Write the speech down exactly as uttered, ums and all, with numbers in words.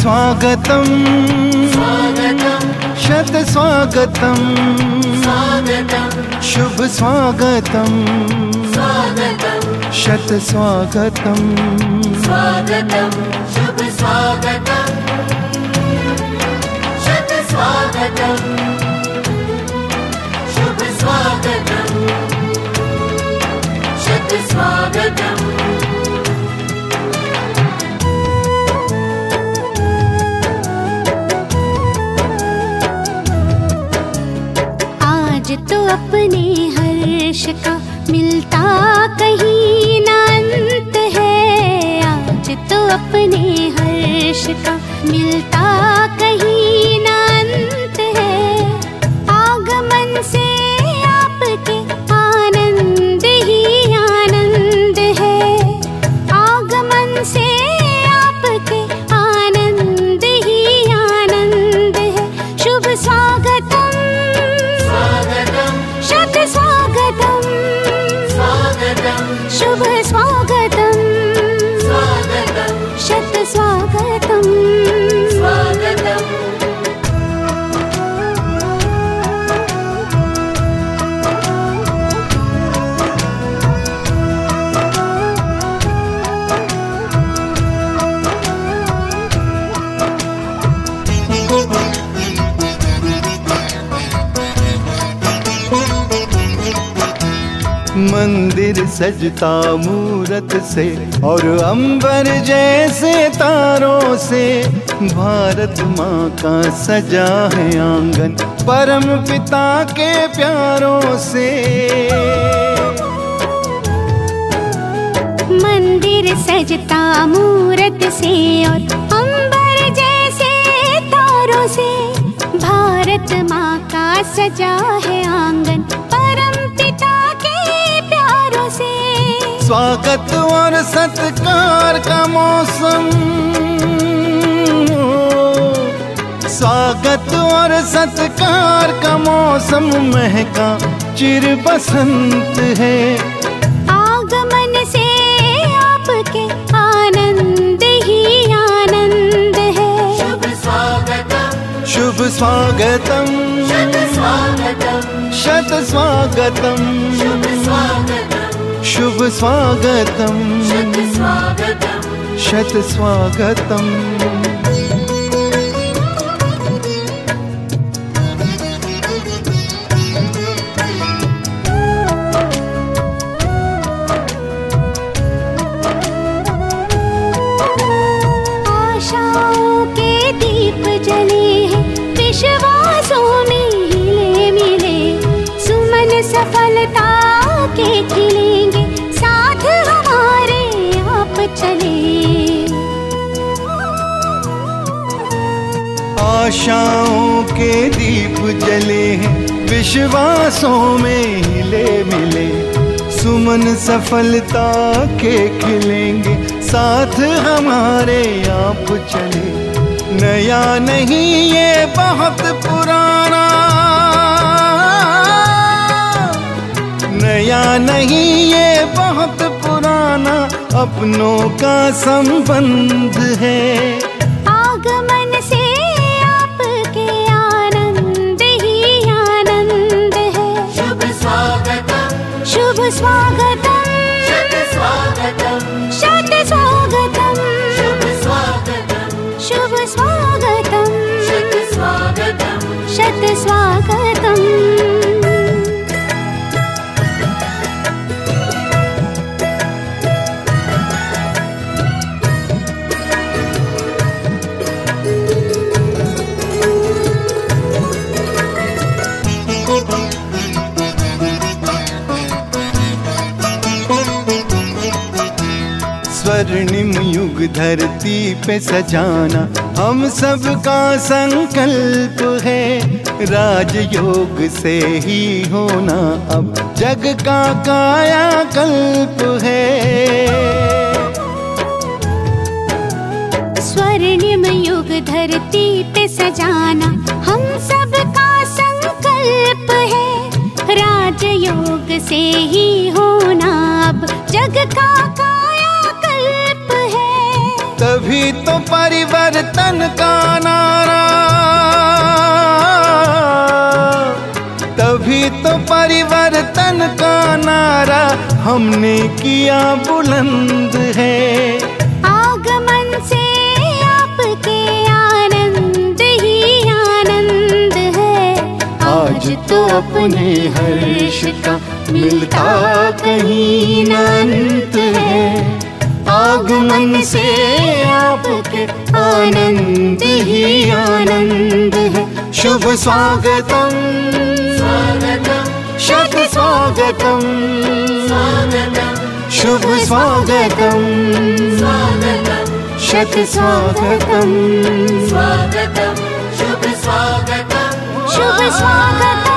स्वागतम शत स्वागतम शुभ स्वागतम शत स्वागतम शुभ स्वागतम शत स्वागतम शुभ स्वागतम शत स्वागतम। आज तो अपने हर्ष का मिलता कहीं ना अंत है। आज तो अपने हर्ष का मिलता कहीं ना अंत है। आगमन से आपके आनंद ही आनंद है। आगमन से आपके आनंद ही आनंद है। शुभ स्वागतम शत स्वागतम शुभ स्वागतम शत स्वागतम। मंदिर सजता मूरत से और अंबर जैसे तारों से। भारत माँ का सजा है आंगन परम पिता के प्यारों से। मंदिर सजता मूरत से और अंबर जैसे तारों से। भारत माँ का सजा है आंगन परम पिता के प्यारों से। स्वागत और सत्कार का मौसम, स्वागत और सत्कार का मौसम महका चिर बसंत है। आगमन से आपके आनंद ही आनंद है। शुभ स्वागतम शुभ स्वागतम शत स्वागतम शत स्वागतम शुभ स्वागतम शुभ स्वागतम शत स्वागतम। शत स्वागतम। आशाओं के दीप जले हैं विश्वासों में हिले मिले। सुमन सफलता के खिलेंगे साथ हमारे आप चले। आशाओं के दीप जले हैं विश्वासों में हिले मिले। सुमन सफलता के खिलेंगे साथ हमारे आप चले। नया नहीं ये बहुत पुराना, नया नहीं ये बहुत पुराना अपनों का संबंध है। आगमन से आपके आनंद ही आनंद है। शुभ स्वागतम शुभ स्वागतम शत स्वागतम शत स्वागतम शुभ स्वागतम शुभ स्वागतम शत स्वागतम। शत स्वागतम। स्वर्णिम युग धरती पे सजाना हम सबका संकल्प है। राजयोग से ही होना अब जग का कायाकल्प है। स्वर्णिम युग धरती पे सजाना हम सबका संकल्प है। राजयोग से ही होना अब जग का कायाकल्प है। तभी तो परिवर्तन का नारा, तभी तो परिवर्तन का नारा हमने किया बुलंद है। आगमन से आपके आनंद ही आनंद है। आज तो अपने हर्ष का मिलता कहीं न अंत है। आगमन से आपके आनंद ही आनंद है। शुभ स्वागतम स्वागतम शत स्वागतम, स्वागतम शुभ स्वागतम स्वागतम शत स्वागतम। स्वागतम शुभ स्वागतम शुभ स्वागतम।